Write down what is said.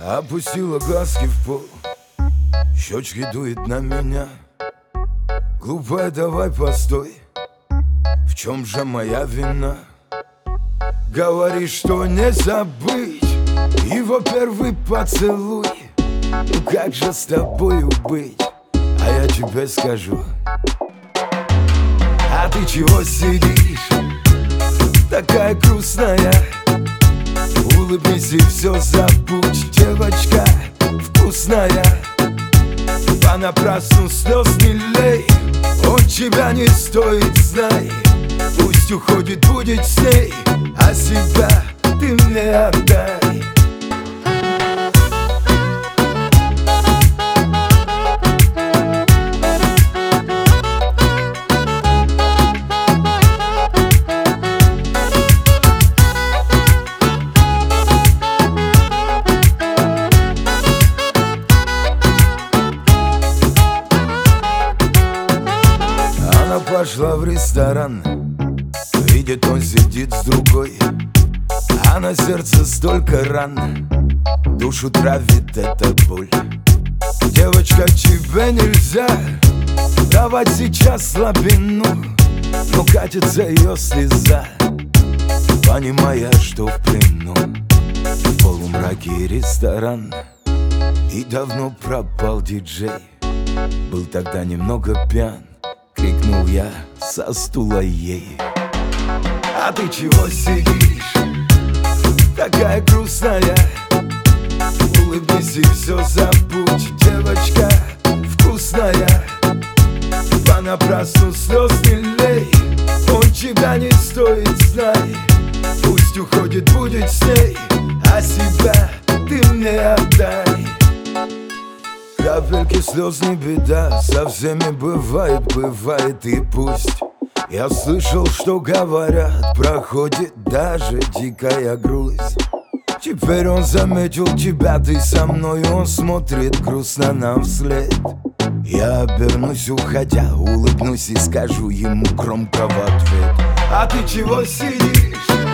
Опустила глазки в пол, щечки дует на меня. Глупая, давай постой, в чем же моя вина? Говоришь, что не забыть его первый поцелуй. Ну как же с тобою быть? А я тебе скажу. А ты чего сидишь, такая грустная? Улыбнись и все забудь, девочка вкусная. Понапрасну слез не лей, он тебя не стоит, знай. Пусть уходит, будет с ней, а себя ты мне отдай. Она пошла в ресторан, видит, он сидит с другой, а на сердце столько ран, душу травит эта боль. Девочка, тебе нельзя давать сейчас слабину, но катится ее слеза, понимая, что в плену. В полумраке ресторан, и давно пропал диджей. Был тогда немного пьян, крикнул я со стула ей. А ты чего сидишь, такая грустная? Улыбнись и все забудь, девочка вкусная. Понапрасну слез не лей, он тебя не стоит, знай. Пусть уходит, будет с ней, а себя ты мне отдай. Капельки слез не беда, со всеми бывает, бывает и пусть. Я слышал, что говорят, проходит даже дикая грусть. Теперь он заметил тебя, ты со мной, он смотрит грустно нам вслед. Я обернусь, уходя, улыбнусь и скажу ему громко в ответ. А ты чего сидишь,